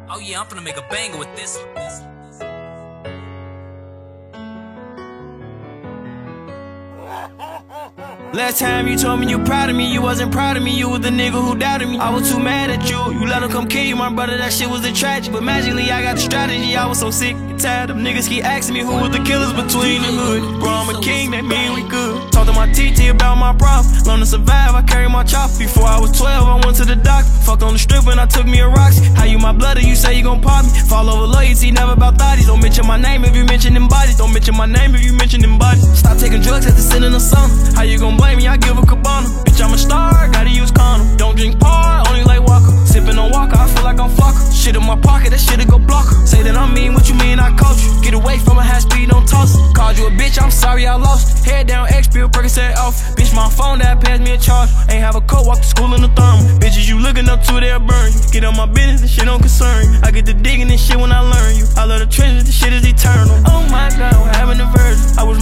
Oh yeah, I'm finna make a banger with this one. Last time you told me you proud of me, you wasn't proud of me, you was the nigga who doubted me. I was too mad at you, you let him come kill you, my brother, that shit was a tragic. But magically I got the strategy, I was so sick and tired of niggas keep asking me who was the killers between the hood. Bro, I'm a king, that mean we good. Talk to my TT about my problem, learn to survive, I carry my chopper. Before I was 12, I went to the doctor, fucked on the strip and I took me a Roxy. How you my blood and you say you gon' pop me? Fall over loyalty, never about thotties. Don't mention my name if you mention them bodies. Don't mention my name if you mention them bodies. Stop taking drugs after sitting in the sun. How you gon' blame me? I give a cabana. Bitch, I'm a star, gotta use condom. Don't drink par, only like Walker. Sippin' on Walker, I feel like I'm fucker. Shit in my pocket, that shit'll go block her. Say that I'm mean, what you mean I coach you? Get away from a high speed, don't toss it. Called you a bitch, I'm sorry I lost it. Head down, X pill, Percocet off. Bitch, my phone that passed me a charge. Ain't have a coat, walk to school in the thermal. Bitches you looking up to, they'll burn you. Get on my business, this shit don't concern you. I get to digging this shit when I learn you. I love the trenches, this shit is eternal.